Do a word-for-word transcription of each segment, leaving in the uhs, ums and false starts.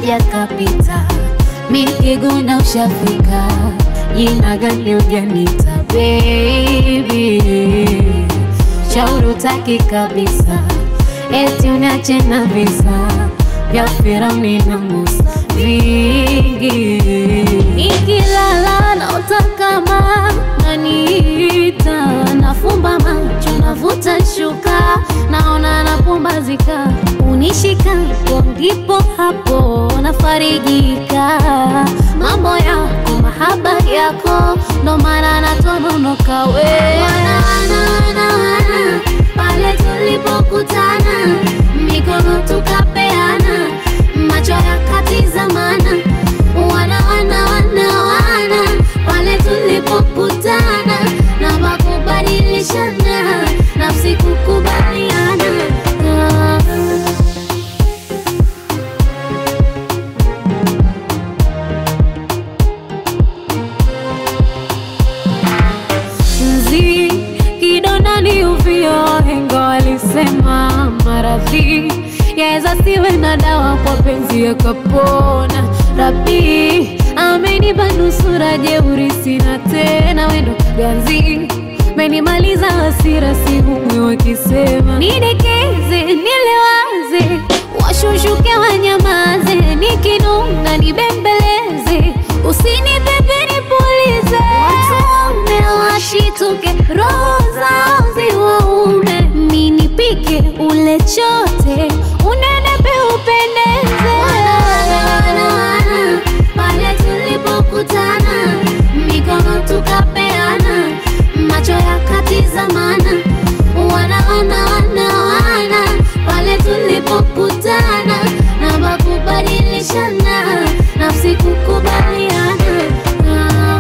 kaja kapita, mikiguna ushafika, jina gani ujanita baby, shauri utaki kabisa, eti unache na visa vya Firauni na Musa vingi. Nikilala naota kama naniita, nafumba macho navuta shuka, naona napumbazika, unishika ndipo hapo nafarijika. Mambo yako mahaba yako ndo maana natononoka we. Wana wana wana wana pale tulipokutana, mikono tukapeana, macho yakatizamana. Wana wana wana wana pale tulipokutana, na makubadilishana, nafsi kukubaliana. ah. Mzi kidonda ni uvio, hengo walisema maradhi yaeza siwe na dawa, kwa penzi yakapona. Rabi amenipa nusura, jeuri sina tena, wendo ganzi menimaliza hasira, sihumwi wakisema nidekeze nilewaze, washushuke wanyamaze, nikinuna nibembeleze, usinipepe nipulize, watume washituke, roho zao ziwaume, ninipike ule chote, unenepe upendeze. Wana wana wana pale tulipokutana, mikono tukapeana, macho yakatizamana. Wana wana wana wana pale tulipokutana, na makubadilishana, nafsi kukubaliana. ah.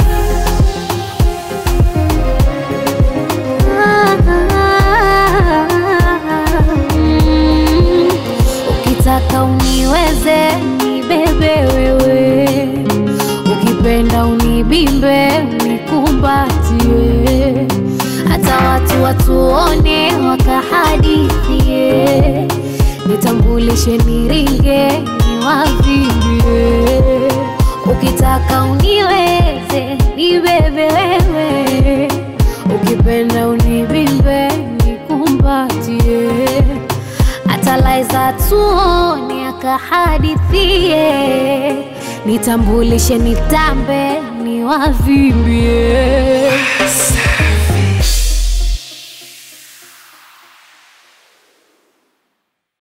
Mm. Ukitaka uniweze nibebe wewe, ukipenda unibimbe unikumbatie, hata watu watuone wakahadithie, nitambulishe niringe niwavimbie. Ukitaka uniweze nibebe wewe, ukipenda unibimbe nikumbatie, hata laiza tuone akahadithie, nitambulishe nitambe niwavimbie.